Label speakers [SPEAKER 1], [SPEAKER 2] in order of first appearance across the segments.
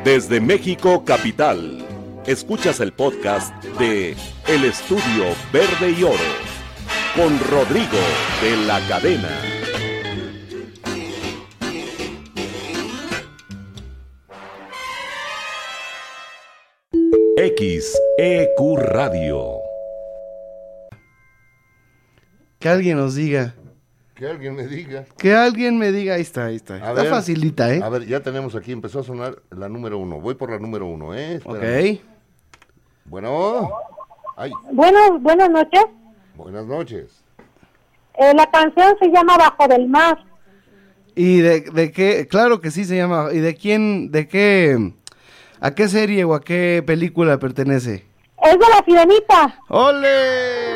[SPEAKER 1] Desde México Capital, escuchas el podcast de El Estudio Verde y Oro, con Rodrigo de la Cadena. XEQ Radio.
[SPEAKER 2] Que alguien nos diga.
[SPEAKER 3] Que alguien me diga.
[SPEAKER 2] Que alguien me diga. Ahí está. Está
[SPEAKER 3] ver,
[SPEAKER 2] facilita, ¿eh?
[SPEAKER 3] A ver, ya tenemos aquí, empezó a sonar la número 1. Voy por la número 1, ¿eh?
[SPEAKER 2] Espérame. Ok.
[SPEAKER 3] Bueno. Ay.
[SPEAKER 4] Buenas noches.
[SPEAKER 3] Buenas noches.
[SPEAKER 4] La canción se llama Bajo del Mar.
[SPEAKER 2] ¿Y de qué? Claro que sí se llama. ¿Y de quién? ¿De qué? ¿A qué serie o a qué película pertenece?
[SPEAKER 4] Es de La Sirenita.
[SPEAKER 2] ¡Ole!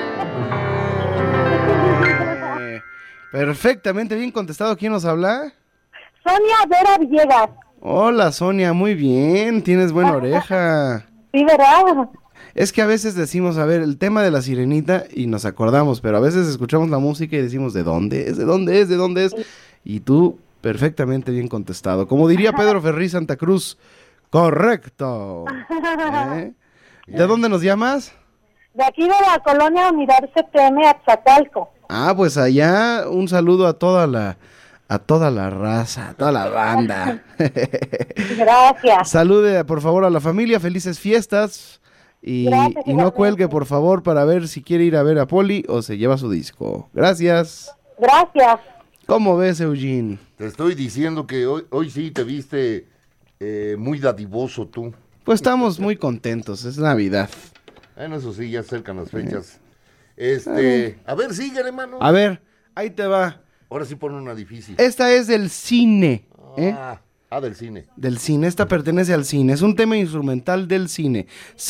[SPEAKER 2] Perfectamente bien contestado. ¿Quién nos habla?
[SPEAKER 4] Sonia Vera Villegas.
[SPEAKER 2] Hola, Sonia, muy bien. Tienes buena oreja.
[SPEAKER 4] Sí, ¿verdad?
[SPEAKER 2] Es que a veces decimos, a ver, el tema de La Sirenita y nos acordamos, pero a veces escuchamos la música y decimos, ¿de dónde es? ¿De dónde es? ¿De dónde es? Y tú, perfectamente bien contestado. Como diría Pedro Ferriz Santa Cruz, correcto. ¿De dónde nos llamas?
[SPEAKER 4] De aquí de la colonia Unidad CTM, Axatalco.
[SPEAKER 2] Ah, pues allá un saludo a toda la raza, a toda la banda.
[SPEAKER 4] Gracias.
[SPEAKER 2] Salude, por favor, a la familia, felices fiestas. Y no cuelgue, por favor, para ver si quiere ir a ver a Poli o se lleva su disco. Gracias.
[SPEAKER 4] Gracias.
[SPEAKER 2] ¿Cómo ves, Eugene?
[SPEAKER 3] Te estoy diciendo que hoy sí te viste muy dadivoso tú.
[SPEAKER 2] Pues estamos muy contentos, es Navidad.
[SPEAKER 3] Bueno, eso sí, ya se acercan las fechas. A ver, sigue, hermano.
[SPEAKER 2] A ver, ahí te va.
[SPEAKER 3] Ahora sí pone una difícil.
[SPEAKER 2] Esta es del cine.
[SPEAKER 3] Del cine.
[SPEAKER 2] Del cine, esta pertenece al cine. Es un tema instrumental del cine.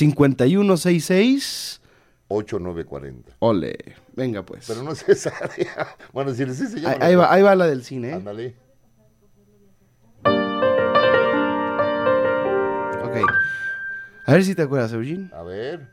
[SPEAKER 2] 5166
[SPEAKER 3] 8940.
[SPEAKER 2] Ole, venga pues.
[SPEAKER 3] Pero no es esa. Bueno, si les se llama.
[SPEAKER 2] Ahí va la del cine, ¿eh?
[SPEAKER 3] Ándale.
[SPEAKER 2] Ok. A ver si te acuerdas, Eugene.
[SPEAKER 3] A ver.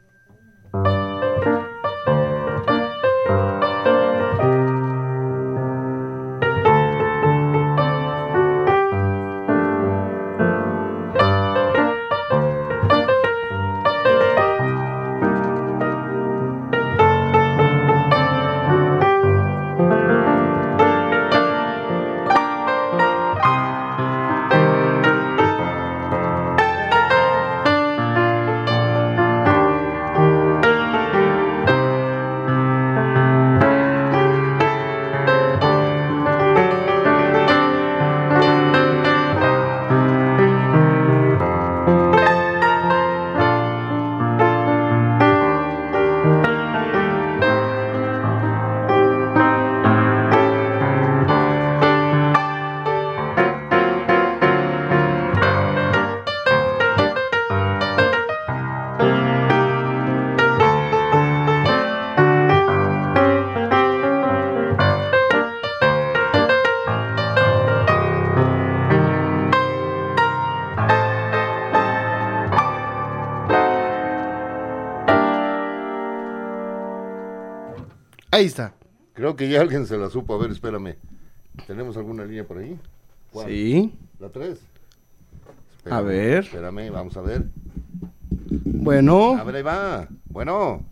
[SPEAKER 2] Ahí está.
[SPEAKER 3] Creo que ya alguien se la supo. A ver, espérame. ¿Tenemos alguna línea por ahí? ¿Cuál?
[SPEAKER 2] Sí.
[SPEAKER 3] ¿La 3?
[SPEAKER 2] A ver.
[SPEAKER 3] Espérame, vamos a ver.
[SPEAKER 2] Bueno.
[SPEAKER 3] A ver, ahí va. Bueno.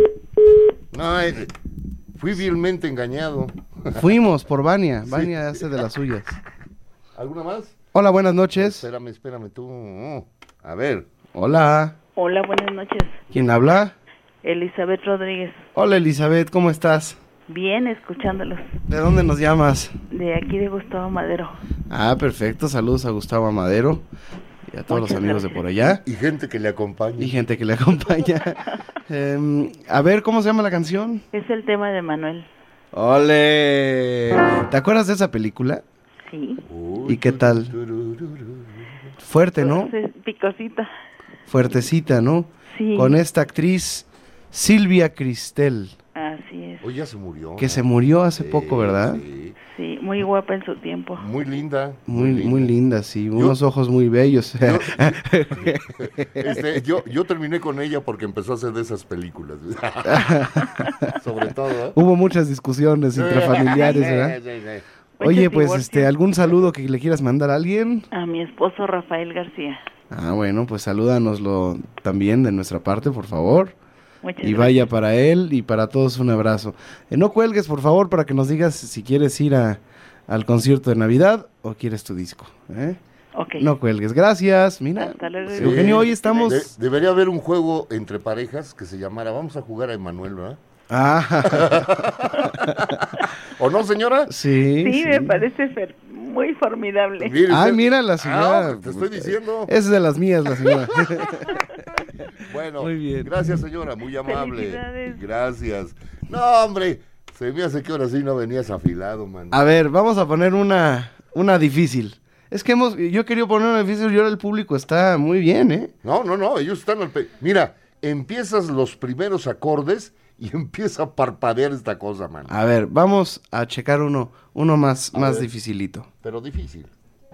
[SPEAKER 3] No, fui vilmente engañado.
[SPEAKER 2] Fuimos por Vania.
[SPEAKER 3] Sí.
[SPEAKER 2] Vania hace de las suyas.
[SPEAKER 3] ¿Alguna más?
[SPEAKER 2] Hola, buenas noches.
[SPEAKER 3] Espérame tú. A ver.
[SPEAKER 2] Hola.
[SPEAKER 5] Hola, buenas noches.
[SPEAKER 2] ¿Quién habla?
[SPEAKER 5] Elizabeth Rodríguez.
[SPEAKER 2] Hola, Elizabeth, ¿cómo estás?
[SPEAKER 5] Bien, escuchándolos.
[SPEAKER 2] ¿De dónde nos llamas?
[SPEAKER 5] De aquí de Gustavo Madero.
[SPEAKER 2] Ah, perfecto. Saludos a Gustavo Amadero y a todos
[SPEAKER 5] Muchas
[SPEAKER 2] los amigos
[SPEAKER 5] gracias.
[SPEAKER 2] de por allá.
[SPEAKER 3] Y gente que le acompaña.
[SPEAKER 2] Y gente que le acompaña. A ver, ¿cómo se llama la canción?
[SPEAKER 5] Es el tema de Manuel.
[SPEAKER 2] ¡Ole! ¿Te acuerdas de esa película?
[SPEAKER 5] Sí.
[SPEAKER 2] ¿Y qué tal? Fuerte, ¿no?
[SPEAKER 5] Pues, picosita.
[SPEAKER 2] Fuertecita, ¿no?
[SPEAKER 5] Sí.
[SPEAKER 2] Con esta actriz Silvia Cristel,
[SPEAKER 5] Así es.
[SPEAKER 3] Hoy ya se murió.
[SPEAKER 2] que se murió hace poco, ¿verdad?
[SPEAKER 3] Sí.
[SPEAKER 5] Sí, muy guapa en su tiempo.
[SPEAKER 3] Muy linda.
[SPEAKER 2] Muy linda, sí. Unos ojos muy bellos.
[SPEAKER 3] Yo terminé con ella porque empezó a hacer de esas películas. Sobre todo, ¿eh?
[SPEAKER 2] Hubo muchas discusiones intrafamiliares, ¿verdad?
[SPEAKER 3] Sí.
[SPEAKER 2] Oye,
[SPEAKER 5] Muchos
[SPEAKER 2] pues,
[SPEAKER 5] divorcios.
[SPEAKER 2] ¿algún saludo que le quieras mandar a alguien?
[SPEAKER 5] A mi esposo Rafael García.
[SPEAKER 2] Ah, bueno, pues salúdanoslo también de nuestra parte, por favor.
[SPEAKER 5] Muchas
[SPEAKER 2] Y vaya para él y para todos un abrazo. No cuelgues, por favor, para que nos digas si quieres ir al concierto de Navidad o quieres tu disco.
[SPEAKER 5] Ok.
[SPEAKER 2] No cuelgues. Gracias. Mira,
[SPEAKER 5] Hasta luego.
[SPEAKER 3] Sí.
[SPEAKER 2] Eugenio, hoy estamos...
[SPEAKER 3] Debería haber un juego entre parejas que se llamara Vamos a jugar a Emanuel, ¿verdad? ¿O no, señora?
[SPEAKER 2] Sí,
[SPEAKER 5] Sí, me parece muy formidable.
[SPEAKER 3] Mire
[SPEAKER 2] Ay,
[SPEAKER 3] usted.
[SPEAKER 2] mira la señora.
[SPEAKER 3] Te estoy diciendo.
[SPEAKER 2] Es de las mías, la señora.
[SPEAKER 3] Bueno,
[SPEAKER 2] Muy bien.
[SPEAKER 3] gracias, señora, muy amable.
[SPEAKER 5] Felicidades.
[SPEAKER 3] Gracias. No, hombre, se me hace que ahora sí no venías afilado, man.
[SPEAKER 2] A ver, vamos a poner una difícil. Es que yo quería poner una difícil y ahora el público está muy bien, ¿eh?
[SPEAKER 3] No, ellos están Mira, empiezas los primeros acordes y empieza a parpadear esta cosa, man.
[SPEAKER 2] A ver, vamos a checar uno más
[SPEAKER 3] ver.
[SPEAKER 2] dificilito.
[SPEAKER 3] Pero difícil.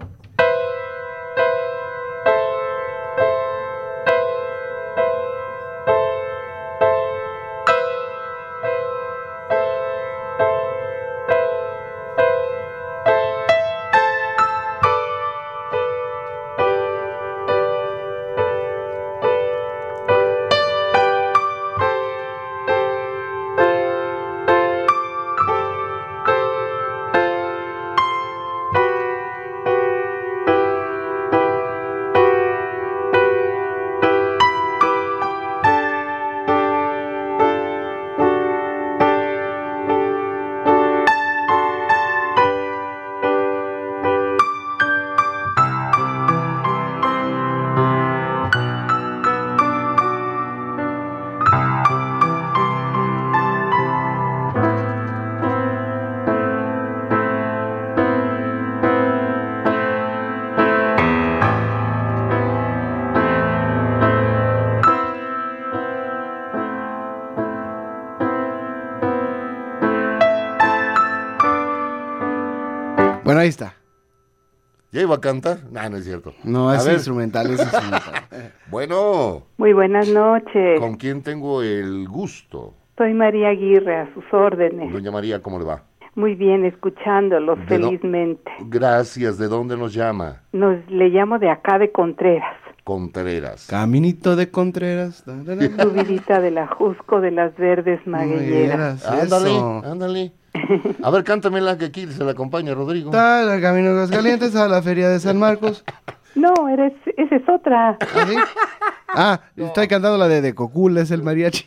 [SPEAKER 2] Bueno, ahí está.
[SPEAKER 3] ¿Ya iba a cantar? No es cierto.
[SPEAKER 2] No,
[SPEAKER 3] A
[SPEAKER 2] es
[SPEAKER 3] ver.
[SPEAKER 2] instrumental, es instrumental.
[SPEAKER 3] Bueno,
[SPEAKER 4] Muy buenas noches.
[SPEAKER 3] ¿con quién tengo el gusto?
[SPEAKER 4] Soy María Aguirre, a sus órdenes.
[SPEAKER 3] Doña María, ¿cómo le va?
[SPEAKER 4] Muy bien, escuchándolos
[SPEAKER 3] ¿De no-
[SPEAKER 4] felizmente.
[SPEAKER 3] Gracias. ¿De dónde nos llama?
[SPEAKER 4] Le llamo de acá de Contreras,
[SPEAKER 3] Contreras.
[SPEAKER 2] Caminito de Contreras.
[SPEAKER 4] subidita de la Jusco de las Verdes Maguilleras.
[SPEAKER 3] Ándale,
[SPEAKER 2] Eso.
[SPEAKER 3] ándale. A ver, cántamela que aquí se la acompaña Rodrigo.
[SPEAKER 2] Está el camino de los calientes a la feria de San Marcos.
[SPEAKER 4] No, esa es otra.
[SPEAKER 2] ¿Ah, sí? Estoy cantando la de Cocula, es el mariachi.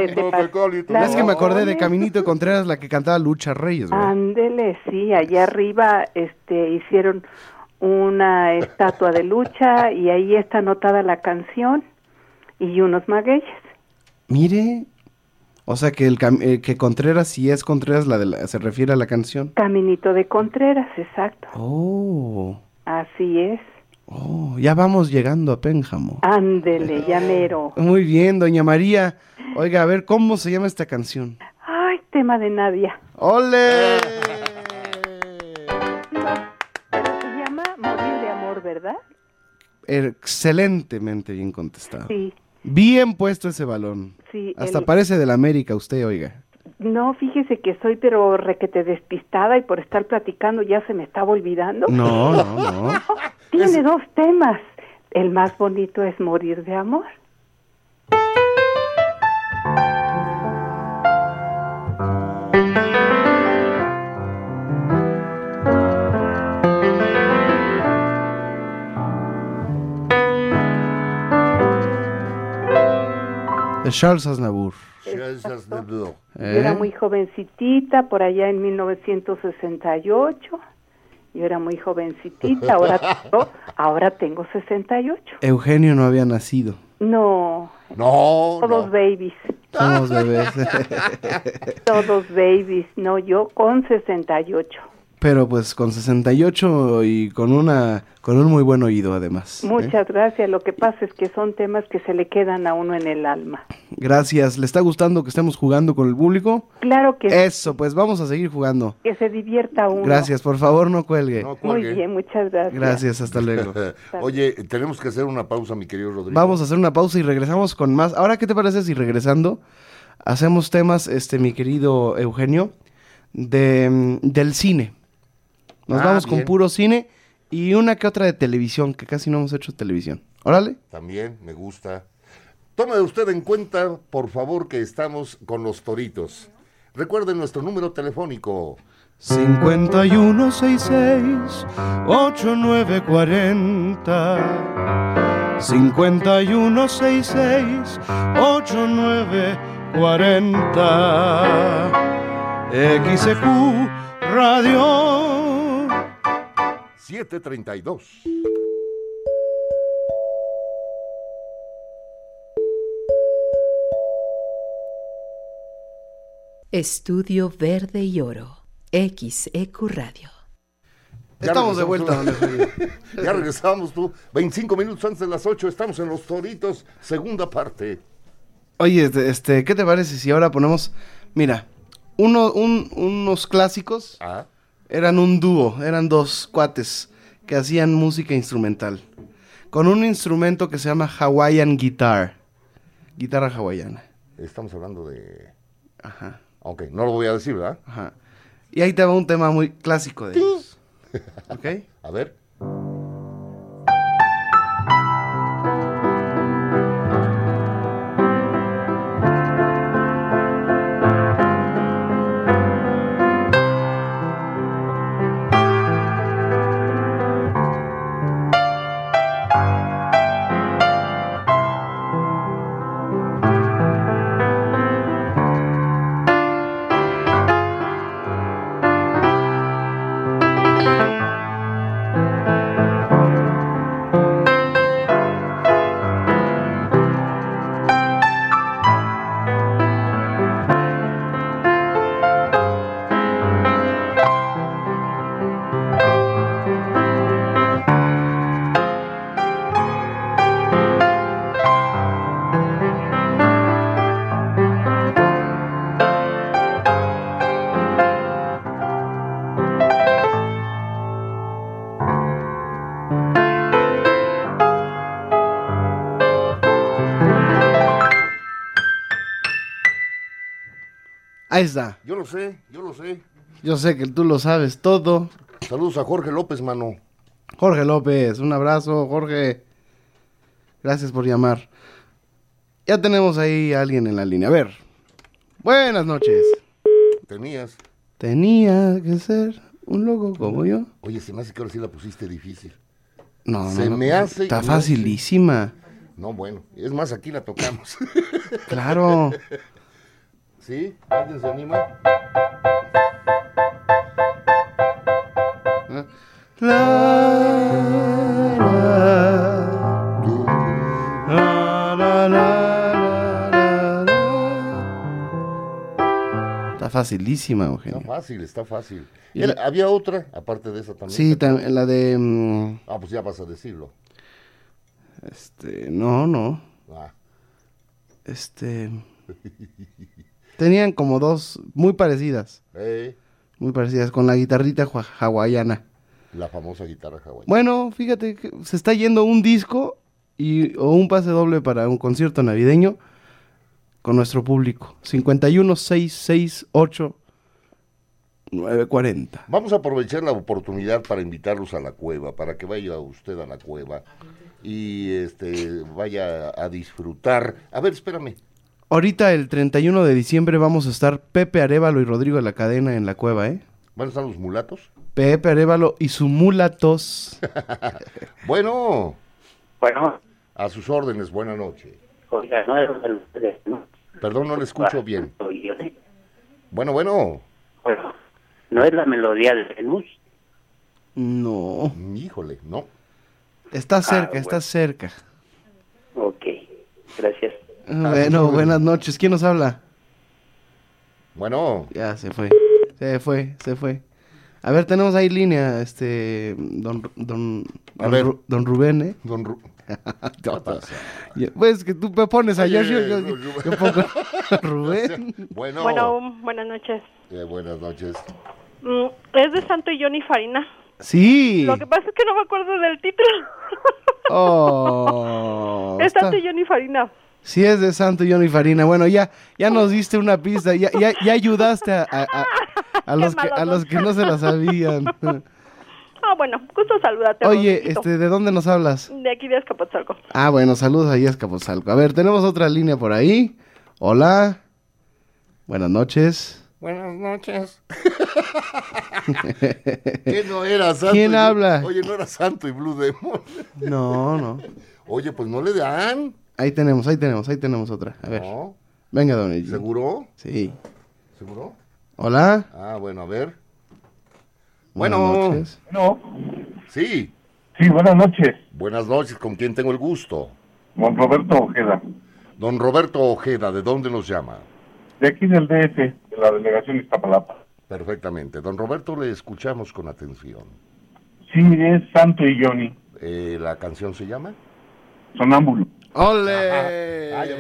[SPEAKER 2] Es que me acordé de Caminito de Contreras, la que cantaba Lucha Reyes, ¿verdad?
[SPEAKER 4] Ándele, sí, allá arriba hicieron una estatua de Lucha y ahí está anotada la canción y unos magueyes.
[SPEAKER 2] Mire, o sea que que Contreras, si es Contreras, se refiere a la canción.
[SPEAKER 4] Caminito de Contreras, exacto.
[SPEAKER 2] Oh,
[SPEAKER 4] Así es.
[SPEAKER 2] ya vamos llegando a Pénjamo.
[SPEAKER 4] Ándele, llamero.
[SPEAKER 2] Muy bien, doña María. Oiga, a ver, ¿cómo se llama esta canción?
[SPEAKER 4] Ay, tema de Nadia.
[SPEAKER 2] ¡Ole!
[SPEAKER 4] Se llama Morir de Amor, ¿verdad?
[SPEAKER 2] Excelentemente bien contestado.
[SPEAKER 4] Sí,
[SPEAKER 2] Bien puesto ese balón.
[SPEAKER 4] sí.
[SPEAKER 2] Hasta parece del América usted, oiga.
[SPEAKER 4] No, fíjese que soy pero requete despistada y por estar platicando ya se me estaba olvidando.
[SPEAKER 2] No.
[SPEAKER 4] Tiene dos temas. El más bonito es Morir de Amor.
[SPEAKER 2] De Charles Aznavour.
[SPEAKER 4] Yo era muy jovencitita, por allá en 1968. Yo era muy jovencitita, ahora tengo 68.
[SPEAKER 2] Eugenio no había nacido.
[SPEAKER 4] No,
[SPEAKER 3] No,
[SPEAKER 4] todos babies,
[SPEAKER 2] Somos bebés.
[SPEAKER 4] todos babies. No, yo con 68.
[SPEAKER 2] Pero pues con 68 y con un muy buen oído además.
[SPEAKER 4] Muchas gracias. Lo que pasa es que son temas que se le quedan a uno en el alma.
[SPEAKER 2] Gracias. ¿Le está gustando que estemos jugando con el público?
[SPEAKER 4] Claro que
[SPEAKER 2] Eso, pues vamos a seguir jugando.
[SPEAKER 4] que se divierta uno.
[SPEAKER 2] Gracias, por favor no cuelgue.
[SPEAKER 3] No
[SPEAKER 4] Muy
[SPEAKER 3] cuelgue.
[SPEAKER 4] bien, muchas gracias.
[SPEAKER 2] Gracias, hasta luego.
[SPEAKER 3] Oye, tenemos que hacer una pausa, mi querido Rodrigo.
[SPEAKER 2] Vamos a hacer una pausa y regresamos con más. Ahora, ¿qué te parece si regresando hacemos temas, mi querido Eugenio, del cine? Nos vamos con
[SPEAKER 3] bien.
[SPEAKER 2] puro cine Y una que otra de televisión, que casi no hemos hecho televisión. Órale.
[SPEAKER 3] También me gusta. Tome usted en cuenta, por favor, que estamos con los toritos. Recuerden nuestro número telefónico.
[SPEAKER 2] 5166-8940. 5166-8940. XQ Radio
[SPEAKER 3] 732.
[SPEAKER 6] Estudio Verde y Oro, XEQ Radio.
[SPEAKER 2] Estamos de vuelta, don Eugenio.
[SPEAKER 3] Ya regresamos, tú. 25 minutos antes de las 8, estamos en Los Toritos, segunda parte.
[SPEAKER 2] Oye, ¿qué te parece si ahora ponemos, mira, unos clásicos?
[SPEAKER 3] Ah,
[SPEAKER 2] Eran un dúo, eran dos cuates que hacían música instrumental, con un instrumento que se llama Hawaiian Guitar, guitarra hawaiana.
[SPEAKER 3] estamos hablando de...
[SPEAKER 2] Ajá,
[SPEAKER 3] Ok, no lo voy a decir, ¿verdad?
[SPEAKER 2] ajá. Y ahí te va un tema muy clásico de ellos. ¿Ok?
[SPEAKER 3] A ver.
[SPEAKER 2] Ahí está.
[SPEAKER 3] Yo lo sé, yo lo sé.
[SPEAKER 2] Yo sé que tú lo sabes todo.
[SPEAKER 3] Saludos a Jorge López, mano.
[SPEAKER 2] Jorge López, un abrazo, Jorge. Gracias por llamar. Ya tenemos ahí a alguien en la línea. A ver. Buenas noches.
[SPEAKER 3] Tenías.
[SPEAKER 2] Tenía que ser un loco como yo.
[SPEAKER 3] Oye, se me hace que ahora sí la pusiste difícil.
[SPEAKER 2] No,
[SPEAKER 3] Se me hace
[SPEAKER 2] Está
[SPEAKER 3] y no
[SPEAKER 2] facilísima.
[SPEAKER 3] No, bueno. Es más, aquí la tocamos.
[SPEAKER 2] Claro.
[SPEAKER 3] ¿Sí? ¿Alguien se anima?
[SPEAKER 2] Está facilísima, Eugenio.
[SPEAKER 3] Está fácil, está fácil.
[SPEAKER 2] Y la-
[SPEAKER 3] ¿Había otra, aparte de esa también?
[SPEAKER 2] Sí, la de...
[SPEAKER 3] Ah, pues ya vas a decirlo.
[SPEAKER 2] no.
[SPEAKER 3] Ah,
[SPEAKER 2] Tenían como dos muy parecidas. Muy parecidas, con la guitarrita hawaiana.
[SPEAKER 3] la famosa guitarra hawaiana.
[SPEAKER 2] Bueno, fíjate que se está yendo un disco o un pase doble para un concierto navideño con nuestro público. 51-668-940.
[SPEAKER 3] Vamos a aprovechar la oportunidad para invitarlos a la cueva, para que vaya usted a la cueva y vaya a disfrutar. A ver, espérame.
[SPEAKER 2] Ahorita el 31 de diciembre vamos a estar Pepe Arévalo y Rodrigo de la Cadena en la cueva, ¿eh?
[SPEAKER 3] ¿Van a estar los mulatos?
[SPEAKER 2] Pepe Arévalo y su mulatos.
[SPEAKER 3] Bueno,
[SPEAKER 7] Bueno,
[SPEAKER 3] a sus órdenes, buena noche.
[SPEAKER 7] oiga, no,
[SPEAKER 3] Perdón, no le escucho bien.
[SPEAKER 7] Bueno,
[SPEAKER 3] Bueno.
[SPEAKER 7] no es la melodía del Venus.
[SPEAKER 2] No.
[SPEAKER 3] Híjole, no.
[SPEAKER 2] Está cerca,
[SPEAKER 7] bueno.
[SPEAKER 2] está cerca.
[SPEAKER 7] Ok, gracias.
[SPEAKER 2] Bueno, buenas noches. ¿Quién nos habla?
[SPEAKER 3] Bueno,
[SPEAKER 2] Ya se fue. A ver, tenemos ahí línea, don Rubén, ¿eh?
[SPEAKER 3] don ¿qué pasa?
[SPEAKER 2] Pues que tú me pones a
[SPEAKER 3] Oye,
[SPEAKER 2] yo pongo a Rubén.
[SPEAKER 3] Bueno,
[SPEAKER 8] Buenas noches.
[SPEAKER 3] buenas noches.
[SPEAKER 8] Es de Santo y Johnny Farina.
[SPEAKER 2] Sí.
[SPEAKER 8] Lo que pasa es que no me acuerdo del título.
[SPEAKER 2] Oh,
[SPEAKER 8] Es Santo y Johnny Farina.
[SPEAKER 2] Sí, es de Santo Johnny Farina. Bueno, ya nos diste una pista, ya ayudaste a los que no se la sabían.
[SPEAKER 8] Ah, bueno, gusto saludarte.
[SPEAKER 2] Oye,
[SPEAKER 8] Rodriguito.
[SPEAKER 2] ¿de dónde nos hablas?
[SPEAKER 8] De aquí de Azcapotzalco.
[SPEAKER 2] Ah, bueno, saludos ahí a Azcapotzalco. A ver, tenemos otra línea por ahí. Hola. Buenas noches.
[SPEAKER 3] Buenas noches. ¿Qué no era Santo?
[SPEAKER 2] ¿Quién habla?
[SPEAKER 3] Oye, no era Santo y Blue Demon.
[SPEAKER 2] No.
[SPEAKER 3] Oye, pues no le dan.
[SPEAKER 2] Ahí tenemos otra. A ver.
[SPEAKER 3] No.
[SPEAKER 2] Venga, don Eugene.
[SPEAKER 3] ¿Seguro?
[SPEAKER 2] Sí.
[SPEAKER 3] ¿Seguro?
[SPEAKER 2] Hola.
[SPEAKER 3] Ah, bueno, a ver.
[SPEAKER 2] Buenas
[SPEAKER 3] Bueno.
[SPEAKER 2] noches.
[SPEAKER 9] No,
[SPEAKER 3] Sí.
[SPEAKER 9] sí, buenas noches.
[SPEAKER 3] Buenas noches, ¿con quién tengo el gusto?
[SPEAKER 9] Don Roberto Ojeda,
[SPEAKER 3] Don Roberto Ojeda, ¿de dónde nos llama?
[SPEAKER 9] de aquí del DF, de la delegación Iztapalapa.
[SPEAKER 3] Perfectamente. Don Roberto, le escuchamos con atención.
[SPEAKER 9] Sí, es Santo y Johnny,
[SPEAKER 3] ¿La canción se llama?
[SPEAKER 9] Sonámbulo.
[SPEAKER 2] ¡Ole!
[SPEAKER 3] Ah, ya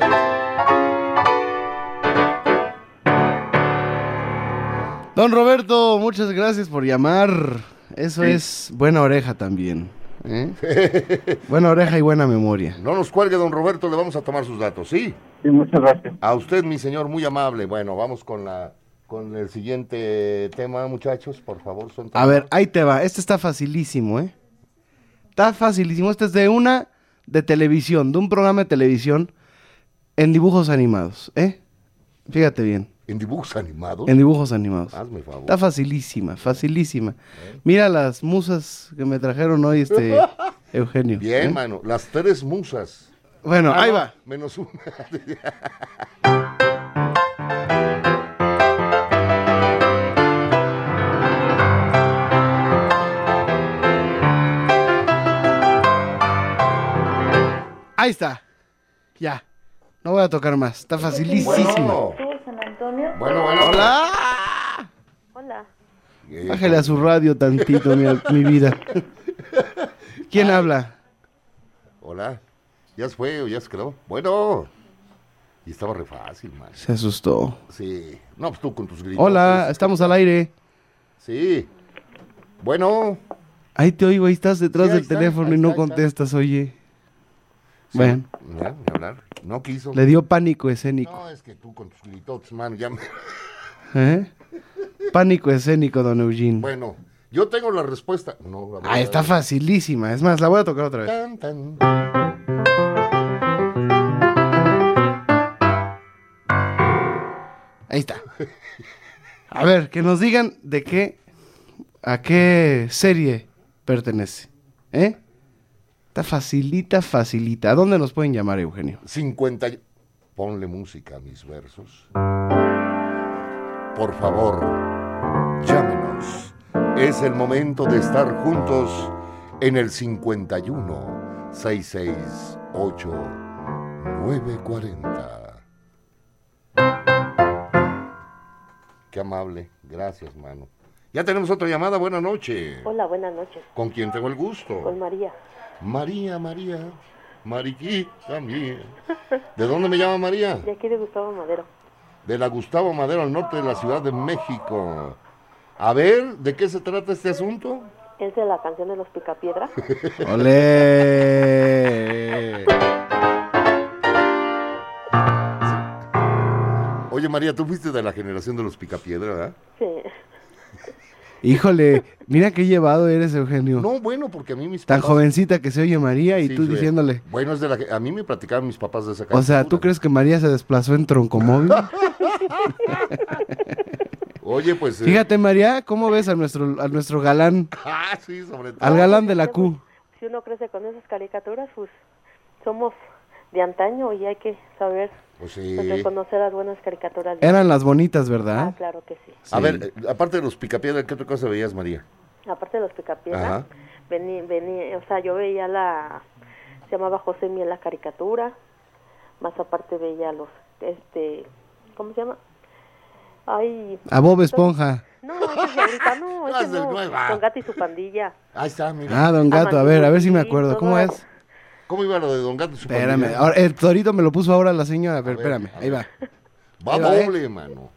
[SPEAKER 3] ves.
[SPEAKER 2] Don Roberto, muchas gracias por llamar. Eso es buena oreja también. Buena oreja y buena memoria.
[SPEAKER 3] No nos cuelgue, don Roberto, le vamos a tomar sus datos, ¿sí?
[SPEAKER 9] Sí, muchas gracias.
[SPEAKER 3] A usted, mi señor, muy amable. Bueno, vamos con el siguiente tema, muchachos, por favor.
[SPEAKER 2] A ver, ahí te va. Este está facilísimo, ¿eh? Está facilísimo. Este es de televisión, de un programa de televisión en dibujos animados, ¿eh? Fíjate bien.
[SPEAKER 3] ¿En dibujos animados?
[SPEAKER 2] En dibujos animados.
[SPEAKER 3] Hazme favor.
[SPEAKER 2] Está facilísima. Mira las musas que me trajeron hoy, Eugenio.
[SPEAKER 3] Bien, mano. Las tres musas.
[SPEAKER 2] Bueno, ahí
[SPEAKER 3] no,
[SPEAKER 2] va.
[SPEAKER 3] Menos una.
[SPEAKER 2] Ahí está. Ya. No voy a tocar más. Está facilísima.
[SPEAKER 3] Bueno.
[SPEAKER 8] San Antonio.
[SPEAKER 3] Bueno.
[SPEAKER 2] ¡Hola!
[SPEAKER 8] Hola.
[SPEAKER 2] Bájale a su radio tantito, mi vida. ¿Quién habla?
[SPEAKER 3] Hola. Ya se fue o ya se quedó. Bueno. Y estaba re fácil, man.
[SPEAKER 2] Se asustó.
[SPEAKER 3] Sí. No, pues tú con tus gritos.
[SPEAKER 2] Hola, estamos al aire.
[SPEAKER 3] Sí. Bueno.
[SPEAKER 2] Ahí te oigo, ahí estás detrás
[SPEAKER 3] Sí, ahí
[SPEAKER 2] del
[SPEAKER 3] está,
[SPEAKER 2] teléfono
[SPEAKER 3] ahí
[SPEAKER 2] y no
[SPEAKER 3] está, ahí está.
[SPEAKER 2] contestas, oye.
[SPEAKER 3] Sí.
[SPEAKER 2] Bueno,
[SPEAKER 3] Ya, ni hablar. No quiso.
[SPEAKER 2] le dio pánico escénico.
[SPEAKER 3] No, es que tú con tus gritotes, man, ya me...
[SPEAKER 2] ¿Eh? Pánico escénico, don Eugene.
[SPEAKER 3] Bueno, yo tengo la respuesta. No, la voy a
[SPEAKER 2] Está
[SPEAKER 3] dar.
[SPEAKER 2] facilísima. Es más, la voy a tocar otra vez.
[SPEAKER 3] Tan, tan.
[SPEAKER 2] Ahí está. A ver, que nos digan a qué serie pertenece. ¿Eh? Está facilita. ¿A dónde nos pueden llamar, Eugenio?
[SPEAKER 3] 50. Ponle música a mis versos. Por favor, llámenos. Es el momento de estar juntos en el 51 668 940. Qué amable. Gracias, mano. Ya tenemos otra llamada. Buenas noches.
[SPEAKER 8] Hola, buenas noches.
[SPEAKER 3] ¿Con quién tengo el gusto?
[SPEAKER 8] Con María.
[SPEAKER 3] María. Mariquita mía. ¿De dónde me llama María?
[SPEAKER 8] De aquí de Gustavo Madero.
[SPEAKER 3] De la Gustavo Madero, al norte de la Ciudad de México. A ver, ¿de qué se trata este asunto?
[SPEAKER 8] Es de la canción de los Picapiedra.
[SPEAKER 2] ¡Olé!
[SPEAKER 3] Oye, María, tú fuiste de la generación de los Picapiedra, ¿verdad?
[SPEAKER 8] Sí.
[SPEAKER 2] Híjole, mira qué llevado eres, Eugenio.
[SPEAKER 3] No, bueno, porque a mí mis
[SPEAKER 2] Tan
[SPEAKER 3] papás...
[SPEAKER 2] jovencita que se oye María y
[SPEAKER 3] Sí,
[SPEAKER 2] tú
[SPEAKER 3] sí.
[SPEAKER 2] diciéndole.
[SPEAKER 3] Bueno, es de a mí me platicaban mis papás de esa
[SPEAKER 2] O
[SPEAKER 3] canción.
[SPEAKER 2] sea, ¿tú crees que María se desplazó en troncomóvil?
[SPEAKER 3] Oye, pues...
[SPEAKER 2] Fíjate, María, ¿cómo ves a nuestro galán?
[SPEAKER 3] Ah, sí, sobre todo.
[SPEAKER 2] Al galán de la Q.
[SPEAKER 8] Si uno crece con esas caricaturas, pues somos de antaño y hay que saber
[SPEAKER 3] Pues sí.
[SPEAKER 8] reconocer las buenas caricaturas.
[SPEAKER 2] Eran las bonitas, ¿verdad?
[SPEAKER 8] Ah, claro que sí.
[SPEAKER 3] A ver, aparte de los Picapiedra, ¿qué otra cosa veías, María?
[SPEAKER 8] Aparte de los Picapiedra,
[SPEAKER 3] Ajá.
[SPEAKER 8] venía, o sea, yo veía se llamaba José Miel la caricatura, más aparte veía ¿cómo se llama? Ay,
[SPEAKER 2] A Bob Esponja.
[SPEAKER 8] no, ese es de ahorita, no, ese
[SPEAKER 3] Las del
[SPEAKER 8] no,
[SPEAKER 3] nueva.
[SPEAKER 8] Don Gato y su pandilla.
[SPEAKER 3] Ahí está, mira.
[SPEAKER 2] Ah, Don Gato, a ver si me acuerdo. ¿Cómo es?
[SPEAKER 3] ¿Cómo iba lo de Don Gato y su
[SPEAKER 2] Espérame,
[SPEAKER 3] pandilla?
[SPEAKER 2] ahora, el torito me lo puso ahora la señora. A ver,
[SPEAKER 3] ver,
[SPEAKER 2] espérame,
[SPEAKER 3] a
[SPEAKER 2] ahí
[SPEAKER 3] ver.
[SPEAKER 2] va.
[SPEAKER 3] Va
[SPEAKER 2] Ahí va,
[SPEAKER 3] doble, mano.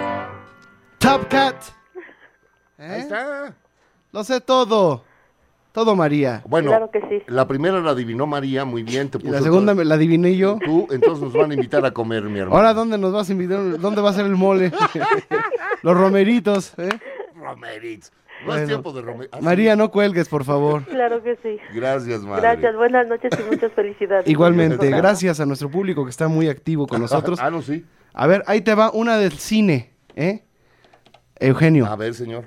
[SPEAKER 2] Top Cat.
[SPEAKER 3] Ahí está.
[SPEAKER 2] Lo sé todo. Todo María.
[SPEAKER 3] Bueno,
[SPEAKER 8] Claro que sí.
[SPEAKER 3] la primera la adivinó María, muy bien. Te
[SPEAKER 2] Y
[SPEAKER 3] puso
[SPEAKER 2] la segunda me la adiviné yo.
[SPEAKER 3] Tú, entonces nos van a invitar a comer, mi hermano.
[SPEAKER 2] Ahora, ¿dónde nos vas a invitar? ¿Dónde va a ser el mole? Los romeritos, ¿eh?
[SPEAKER 3] Romeritos. No
[SPEAKER 2] Bueno.
[SPEAKER 3] es tiempo de romeritos.
[SPEAKER 2] María, no cuelgues, por favor.
[SPEAKER 8] Claro que sí.
[SPEAKER 3] Gracias, madre.
[SPEAKER 8] Gracias, buenas noches y muchas felicidades.
[SPEAKER 2] Igualmente, gracias a nuestro público que está muy activo con nosotros.
[SPEAKER 3] Ah, no, sí.
[SPEAKER 2] A ver, ahí te va una del cine, ¿eh? Eugenio.
[SPEAKER 3] A ver, señor.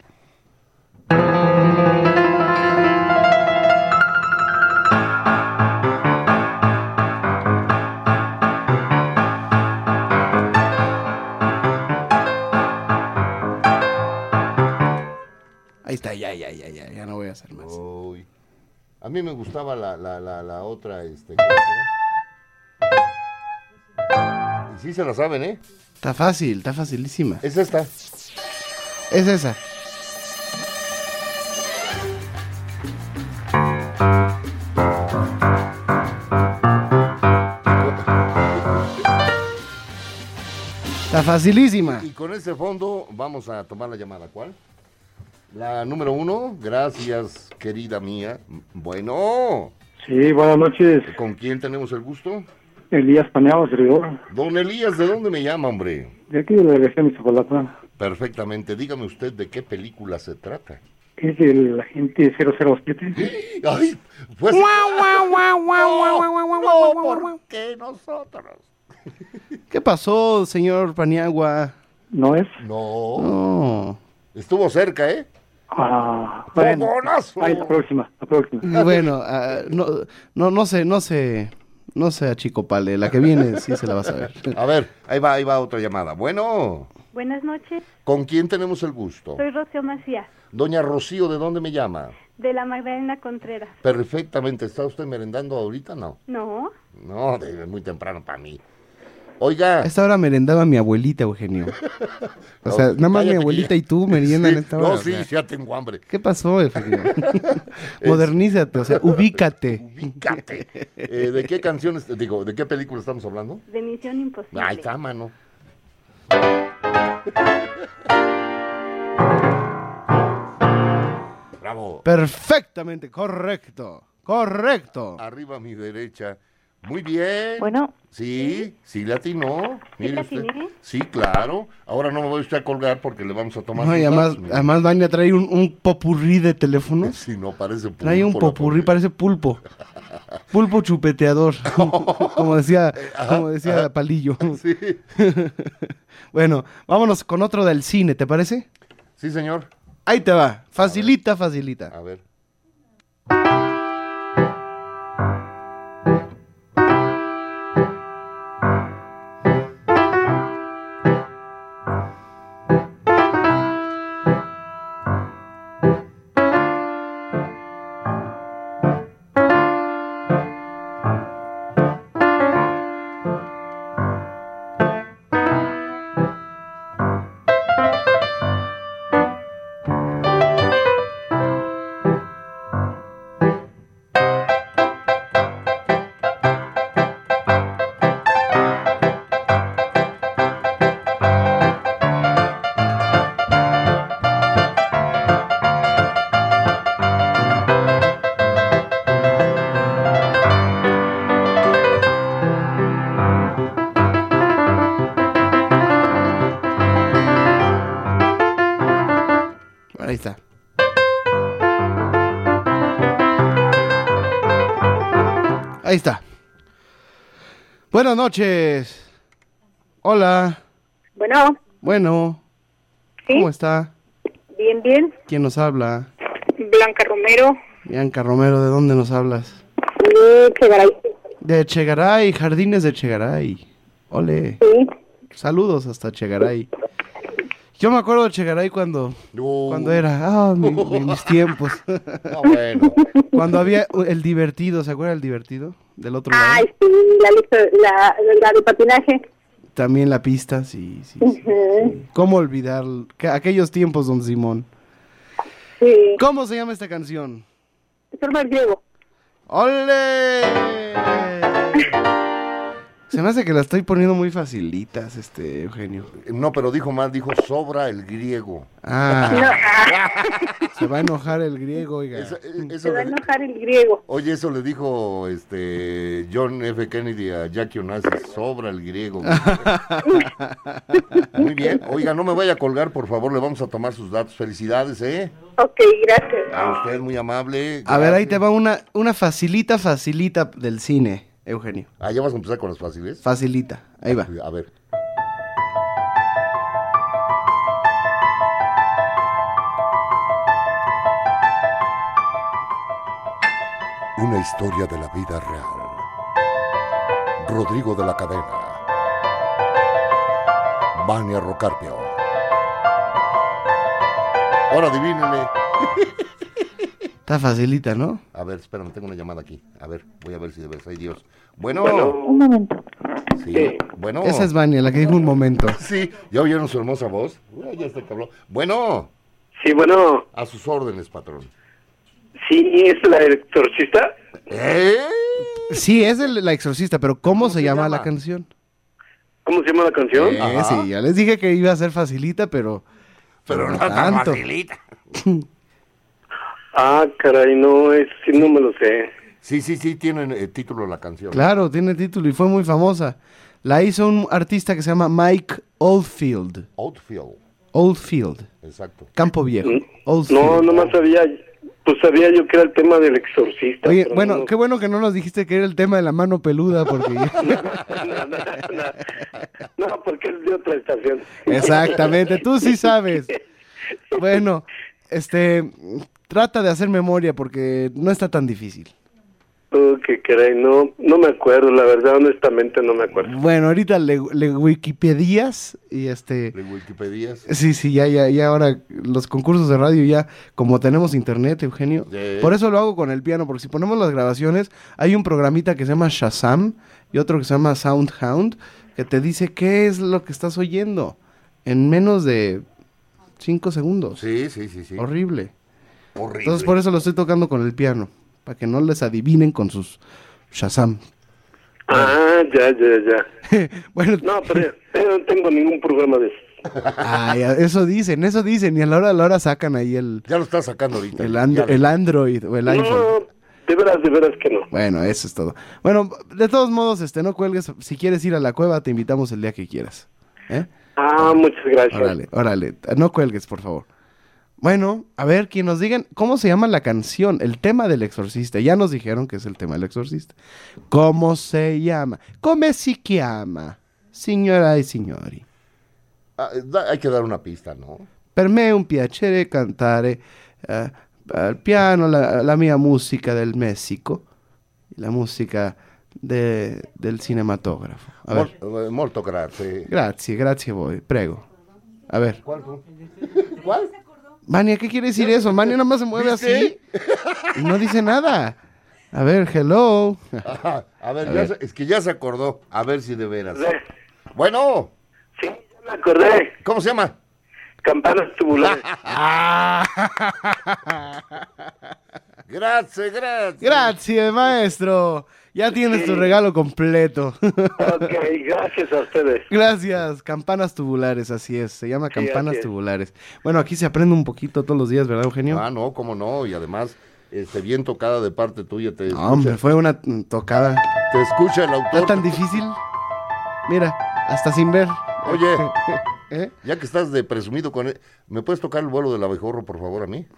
[SPEAKER 2] Ahí está, ya no voy a hacer más.
[SPEAKER 3] Uy. A mí me gustaba la otra, ¿cómo se llama? Y sí se la saben, ¿eh?
[SPEAKER 2] Está fácil, está facilísima.
[SPEAKER 3] Es esta.
[SPEAKER 2] Es esa. Está facilísima.
[SPEAKER 3] Y con ese fondo vamos a tomar la llamada. ¿Cuál? La número 1. Gracias, querida mía. Bueno.
[SPEAKER 9] Sí, buenas noches.
[SPEAKER 3] ¿Con quién tenemos el gusto?
[SPEAKER 9] Elías Paneado, servidor.
[SPEAKER 3] Don Elías, ¿de dónde me llama, hombre?
[SPEAKER 9] De aquí de la región de Iztapalapa.
[SPEAKER 3] Perfectamente. Dígame usted de qué película se trata.
[SPEAKER 9] Es el agente 007.
[SPEAKER 3] ¡Ay! Pues... No, ¿por qué nosotros?
[SPEAKER 2] ¿Qué pasó, señor Paniagua?
[SPEAKER 9] ¿No es?
[SPEAKER 3] No.
[SPEAKER 2] No.
[SPEAKER 3] Estuvo cerca, ¿eh?
[SPEAKER 9] Bueno.
[SPEAKER 3] ¡Fogonazo!
[SPEAKER 9] Ahí, la próxima.
[SPEAKER 2] Bueno, no sé, achicopale. La que viene sí se la vas a ver.
[SPEAKER 3] A ver, ahí va otra llamada. Bueno,
[SPEAKER 5] Buenas noches,
[SPEAKER 3] ¿con quién tenemos el gusto?
[SPEAKER 5] soy Rocío Macías,
[SPEAKER 3] Doña Rocío, ¿de dónde me llama?
[SPEAKER 5] de la Magdalena Contreras.
[SPEAKER 3] Perfectamente. ¿Está usted merendando ahorita? No.
[SPEAKER 5] No,
[SPEAKER 3] No, es muy temprano para mí. Oiga.
[SPEAKER 2] A esta hora merendaba mi abuelita, Eugenio. O sea, nada más mi
[SPEAKER 3] cállate,
[SPEAKER 2] abuelita
[SPEAKER 3] que ya-
[SPEAKER 2] y tú meriendan
[SPEAKER 3] Sí,
[SPEAKER 2] esta hora.
[SPEAKER 3] No,
[SPEAKER 2] o
[SPEAKER 3] sí,
[SPEAKER 2] sea.
[SPEAKER 3] ya tengo hambre.
[SPEAKER 2] ¿Qué pasó, Eugenio? Modernízate, o sea, ubícate.
[SPEAKER 3] Ubícate. ¿De qué canciones, de qué película estamos hablando?
[SPEAKER 5] de Misión Imposible.
[SPEAKER 3] Ahí está, mano. Bravo.
[SPEAKER 2] Perfectamente, correcto.
[SPEAKER 3] Arriba a mi derecha. Muy bien.
[SPEAKER 4] Bueno,
[SPEAKER 3] Sí, sí le atinó. Mire
[SPEAKER 5] le
[SPEAKER 3] usted.
[SPEAKER 5] atiné?
[SPEAKER 3] Sí, claro. Ahora no me voy usted a colgar porque le vamos a tomar.
[SPEAKER 2] No,
[SPEAKER 3] sus
[SPEAKER 2] y
[SPEAKER 3] datos, mire.
[SPEAKER 2] además Vania trae un popurrí de teléfonos.
[SPEAKER 3] Sí, no, parece pulpo.
[SPEAKER 2] Trae un
[SPEAKER 3] la
[SPEAKER 2] popurrí,
[SPEAKER 3] pobre.
[SPEAKER 2] parece pulpo. Pulpo chupeteador. como decía Palillo.
[SPEAKER 3] Sí.
[SPEAKER 2] Bueno, vámonos con otro del cine, ¿te parece?
[SPEAKER 3] Sí, señor.
[SPEAKER 2] Ahí te va. Facilita.
[SPEAKER 3] A ver.
[SPEAKER 2] Ahí está. Ahí está. Buenas noches. Hola. Bueno.
[SPEAKER 10] ¿Sí?
[SPEAKER 2] ¿Cómo está?
[SPEAKER 10] Bien, bien.
[SPEAKER 2] ¿Quién nos habla?
[SPEAKER 10] Blanca Romero,
[SPEAKER 2] Bianca Romero, ¿de dónde nos hablas?
[SPEAKER 10] de Chegaray.
[SPEAKER 2] De Echegaray, Jardines de Echegaray. Ole.
[SPEAKER 10] Sí.
[SPEAKER 2] Saludos hasta Echegaray. Yo me acuerdo de Echegaray cuando era mis tiempos.
[SPEAKER 3] bueno.
[SPEAKER 2] Cuando había el divertido, ¿se acuerda del divertido? Del otro lado.
[SPEAKER 10] Ay, sí, la de patinaje.
[SPEAKER 2] También la pista, sí. ¿Cómo olvidar aquellos tiempos, don Simón?
[SPEAKER 10] Sí.
[SPEAKER 2] ¿Cómo se llama esta canción?
[SPEAKER 10] Es el griego.
[SPEAKER 2] ¡Ole! Se me hace que la estoy poniendo muy facilitas, Eugenio.
[SPEAKER 3] No, pero dijo mal, dijo sobra el griego.
[SPEAKER 2] Ah, se va a enojar el griego, oiga.
[SPEAKER 10] Se va a enojar el griego.
[SPEAKER 3] Oye, eso le dijo John F. Kennedy a Jackie Onassis, sobra el griego. Muy bien, oiga, no me vaya a colgar, por favor, le vamos a tomar sus datos. Felicidades, ¿eh?
[SPEAKER 10] Ok, gracias.
[SPEAKER 3] A usted, muy amable.
[SPEAKER 2] A ver, ahí
[SPEAKER 3] gracias.
[SPEAKER 2] te va una facilita del cine, Eugenio.
[SPEAKER 3] Ah, ¿ya vas a empezar con las fáciles?
[SPEAKER 2] Facilita, ahí va.
[SPEAKER 3] A ver. Una historia de la vida real. Rodrigo de la Cadena. Vania Rocarpio. Ahora adivínenle.
[SPEAKER 2] Está facilita, ¿no?
[SPEAKER 3] A ver, espérame, tengo una llamada aquí. A ver, voy a ver si de veras hay Dios. Bueno.
[SPEAKER 10] Un momento.
[SPEAKER 3] Sí, bueno.
[SPEAKER 2] Esa es Vania, la que dijo un momento.
[SPEAKER 3] Sí, ¿ya oyeron su hermosa voz? Ya está cabrón. Bueno.
[SPEAKER 9] Sí, bueno.
[SPEAKER 3] A sus órdenes, patrón.
[SPEAKER 9] Sí, es la exorcista.
[SPEAKER 2] Sí, es la exorcista, pero ¿cómo se llama la canción?
[SPEAKER 9] ¿Cómo se llama la canción?
[SPEAKER 2] Sí, ya les dije que iba a ser facilita, pero
[SPEAKER 3] no tan facilita.
[SPEAKER 9] Ah, caray, no, sí no me lo sé.
[SPEAKER 3] Sí, tiene título la canción.
[SPEAKER 2] Claro, tiene título y fue muy famosa. La hizo un artista que se llama Mike Oldfield. Oldfield.
[SPEAKER 3] Exacto.
[SPEAKER 2] Campo Viejo.
[SPEAKER 9] No,
[SPEAKER 2] Oldfield.
[SPEAKER 9] nomás sabía yo que era el tema del exorcista.
[SPEAKER 2] Oye,
[SPEAKER 9] pero
[SPEAKER 2] bueno,
[SPEAKER 9] no.
[SPEAKER 2] qué bueno que no nos dijiste que era el tema de la mano peluda, porque...
[SPEAKER 9] No, porque es de otra estación.
[SPEAKER 2] Exactamente, tú sí sabes. Bueno, trata de hacer memoria porque no está tan difícil.
[SPEAKER 9] Oh, qué caray, no me acuerdo, la verdad, honestamente no me acuerdo.
[SPEAKER 2] Bueno, ahorita le Wikipedías y
[SPEAKER 3] ¿Le Wikipedías?
[SPEAKER 2] Sí, ya ahora los concursos de radio ya, como tenemos internet, Eugenio, por eso lo hago con el piano, porque si ponemos las grabaciones, hay un programita que se llama Shazam y otro que se llama Soundhound, que te dice qué es lo que estás oyendo en menos de 5 segundos.
[SPEAKER 3] Sí.
[SPEAKER 2] Horrible. Entonces por eso lo estoy tocando con el piano, para que no les adivinen con sus Shazam.
[SPEAKER 9] Ah, ya.
[SPEAKER 2] Bueno,
[SPEAKER 9] no, pero yo no tengo ningún programa de eso.
[SPEAKER 2] Ay, eso dicen, y a la hora sacan ahí el...
[SPEAKER 3] Ya lo está sacando ahorita.
[SPEAKER 2] El Android o el iPhone.
[SPEAKER 9] No, de veras que no.
[SPEAKER 2] Bueno, eso es todo. Bueno, de todos modos, no cuelgues. Si quieres ir a la cueva, te invitamos el día que quieras.
[SPEAKER 9] Ah, muchas gracias.
[SPEAKER 2] Órale, no cuelgues, por favor. Bueno, a ver, que nos digan cómo se llama la canción, el tema del exorcista. Ya nos dijeron que es el tema del exorcista. ¿Cómo se llama? Come si chiama, signora e signori.
[SPEAKER 3] Hay que dar una pista, ¿no?
[SPEAKER 2] Per me è un piacere cantare al piano la mia musica del Messico, la musica del cinematografo. A ver.
[SPEAKER 3] Molto grazie.
[SPEAKER 2] Grazie a voi, prego. A ver.
[SPEAKER 3] ¿Cuál?
[SPEAKER 2] Mania, ¿qué quiere decir eso? Mania nada más se mueve así y no dice nada. A ver, hello.
[SPEAKER 3] Ajá, a ver. Es que ya se acordó. A ver si de veras. Bueno.
[SPEAKER 9] Sí, ya me acordé.
[SPEAKER 3] ¿Cómo se llama?
[SPEAKER 9] Campanas tubulares.
[SPEAKER 2] Gracias, maestro. Ya tienes tu regalo completo.
[SPEAKER 9] Ok, gracias a ustedes.
[SPEAKER 2] Gracias, campanas tubulares, así es. Se llama campanas
[SPEAKER 9] así es.
[SPEAKER 2] tubulares. Bueno, aquí se aprende un poquito todos los días, ¿verdad, Eugenio?
[SPEAKER 3] Ah, no, cómo no. Y además, bien tocada de parte tuya.
[SPEAKER 2] No, hombre, fue una tocada.
[SPEAKER 3] Te escucha el autor.
[SPEAKER 2] ¿Está tan difícil? Mira, hasta sin ver.
[SPEAKER 3] Oye, ya que estás de presumido con él, ¿me puedes tocar el vuelo del abejorro, por favor, a mí?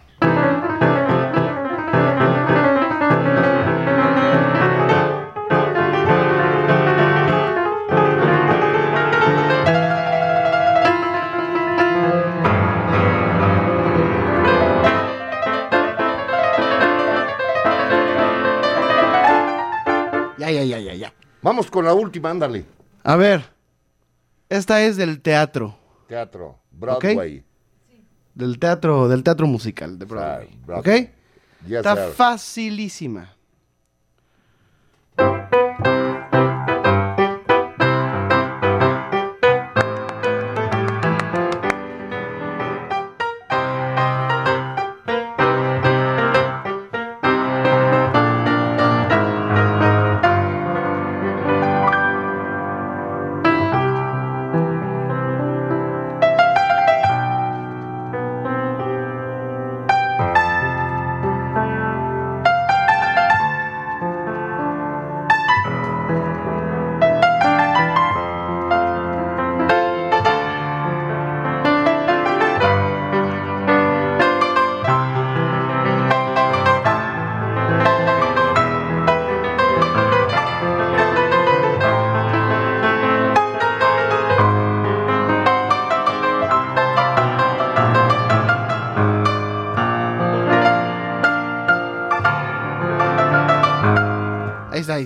[SPEAKER 3] Ya. Vamos con la última, ándale.
[SPEAKER 2] A ver, esta es del teatro.
[SPEAKER 3] Teatro, Broadway.
[SPEAKER 2] ¿Okay? Del teatro musical de Broadway. ¿Ok?
[SPEAKER 3] Yes,
[SPEAKER 2] está
[SPEAKER 3] sir.
[SPEAKER 2] facilísima.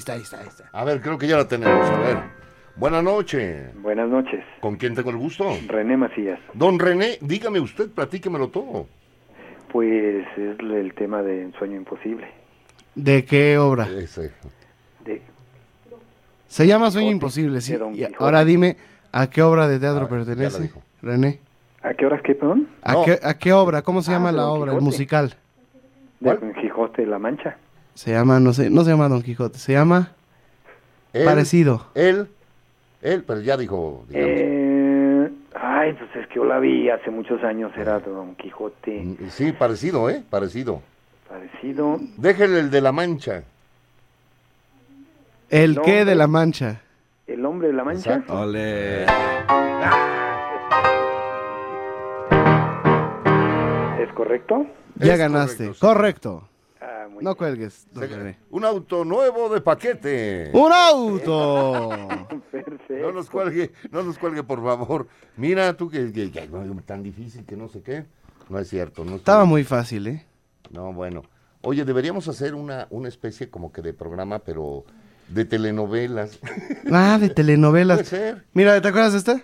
[SPEAKER 2] está.
[SPEAKER 3] A ver, creo que ya la tenemos. A ver. Buenas noches.
[SPEAKER 11] Buenas noches.
[SPEAKER 3] ¿Con quién tengo el gusto?
[SPEAKER 11] René Macías.
[SPEAKER 3] Don René, dígame usted, platíquemelo todo.
[SPEAKER 11] Pues es el tema de Un sueño imposible.
[SPEAKER 2] ¿De qué obra?
[SPEAKER 3] Ese.
[SPEAKER 2] Se llama Sueño Imposible, sí.
[SPEAKER 11] Don
[SPEAKER 2] Y
[SPEAKER 11] Quijote.
[SPEAKER 2] ahora dime, ¿a qué obra de teatro
[SPEAKER 3] Ya la
[SPEAKER 2] pertenece,
[SPEAKER 3] dijo.
[SPEAKER 2] René?
[SPEAKER 11] ¿A qué horas qué, perdón?
[SPEAKER 2] ¿A qué obra? ¿Cómo se llama
[SPEAKER 11] de
[SPEAKER 2] la
[SPEAKER 11] Don
[SPEAKER 2] obra, el
[SPEAKER 11] Quijote.
[SPEAKER 2] musical?
[SPEAKER 11] De Don Quijote de la Mancha.
[SPEAKER 2] Se llama, no se llama Don Quijote, se llama parecido.
[SPEAKER 3] Él, pero ya dijo, digamos.
[SPEAKER 11] Ay, pues es que yo la vi hace muchos años, era Don Quijote.
[SPEAKER 3] Sí, parecido, parecido.
[SPEAKER 11] Parecido.
[SPEAKER 3] Déjele el de la Mancha.
[SPEAKER 2] ¿El
[SPEAKER 11] No,
[SPEAKER 2] qué de
[SPEAKER 11] hombre.
[SPEAKER 2] la Mancha?
[SPEAKER 11] El hombre de la Mancha.
[SPEAKER 3] Exacto.
[SPEAKER 2] Ole.
[SPEAKER 11] ¿Es correcto?
[SPEAKER 2] Ya
[SPEAKER 3] Es
[SPEAKER 2] ganaste,
[SPEAKER 3] correcto, sí.
[SPEAKER 2] correcto.
[SPEAKER 11] Ah, muy
[SPEAKER 2] No
[SPEAKER 11] bien.
[SPEAKER 2] cuelgues, don René.
[SPEAKER 3] Un auto nuevo de paquete.
[SPEAKER 2] ¡Un auto!
[SPEAKER 11] Perfecto.
[SPEAKER 3] No nos cuelgue, por favor. Mira, tú que no, tan difícil que no sé qué. No es cierto. No
[SPEAKER 2] Estaba muy fácil, ¿eh?
[SPEAKER 3] No, bueno. Oye, deberíamos hacer una especie como que de programa, pero de telenovelas.
[SPEAKER 2] Ah, de telenovelas.
[SPEAKER 3] Puede ser.
[SPEAKER 2] Mira, ¿te acuerdas de esta?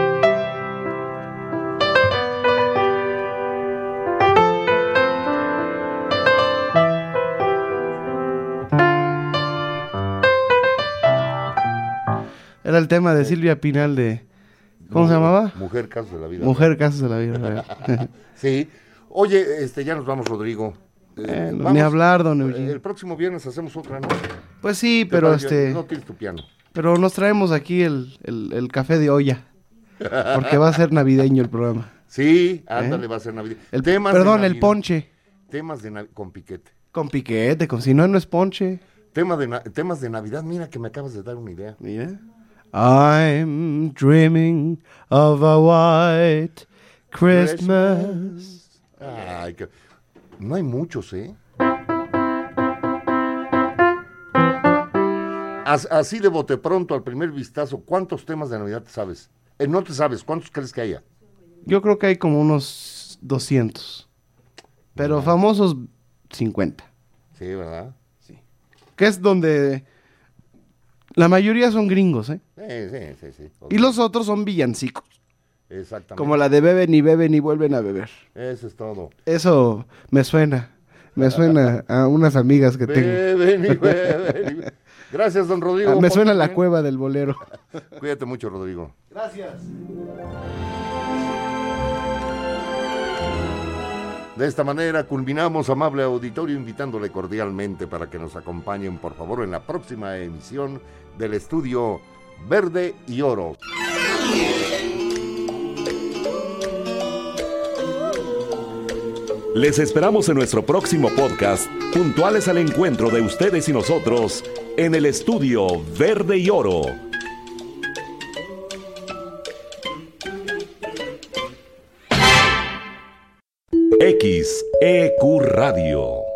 [SPEAKER 2] Era el tema de Silvia Pinal de... ¿Cómo se llamaba?
[SPEAKER 3] Mujer, casos de la vida.
[SPEAKER 2] Mujer, casos de la vida real.
[SPEAKER 3] Sí. Oye, ya nos vamos, Rodrigo.
[SPEAKER 2] Ni hablar, don Eugenio.
[SPEAKER 3] El próximo viernes hacemos otra, ¿no?
[SPEAKER 2] Pues sí,
[SPEAKER 3] ¿Qué
[SPEAKER 2] pero
[SPEAKER 3] tal? No tienes tu piano.
[SPEAKER 2] Pero nos traemos aquí el café de olla. Porque va a ser navideño el programa.
[SPEAKER 3] Sí, ándale, va a ser navideño.
[SPEAKER 2] El
[SPEAKER 3] Navidad.
[SPEAKER 2] ponche.
[SPEAKER 3] Temas con piquete.
[SPEAKER 2] Con piquete, si no es ponche.
[SPEAKER 3] Temas de Navidad, mira que me acabas de dar una idea.
[SPEAKER 2] Mira. I'm dreaming of a white Christmas.
[SPEAKER 3] Ay, no hay muchos, ¿eh? Así de bote pronto, al primer vistazo, ¿cuántos temas de Navidad te sabes? No te sabes, ¿cuántos crees que haya?
[SPEAKER 2] Yo creo que hay como unos 200. Pero famosos 50.
[SPEAKER 3] Sí, ¿verdad?
[SPEAKER 2] Sí. Que es donde... La mayoría son gringos, ¿eh?
[SPEAKER 3] Sí.
[SPEAKER 2] Y los otros son villancicos.
[SPEAKER 3] Exactamente.
[SPEAKER 2] Como la de beben y vuelven a beber.
[SPEAKER 3] Eso es todo.
[SPEAKER 2] Eso me suena. Me suena a unas amigas que tengo.
[SPEAKER 3] Beben. Gracias, don Rodrigo.
[SPEAKER 2] Me suena la cueva del bolero.
[SPEAKER 3] Cuídate mucho, Rodrigo.
[SPEAKER 2] Gracias.
[SPEAKER 3] De esta manera culminamos, amable auditorio, invitándole cordialmente para que nos acompañen, por favor, en la próxima emisión del Estudio Verde y Oro.
[SPEAKER 1] Les esperamos en nuestro próximo podcast, puntuales al encuentro de ustedes y nosotros en el Estudio Verde y Oro. XEQ Radio.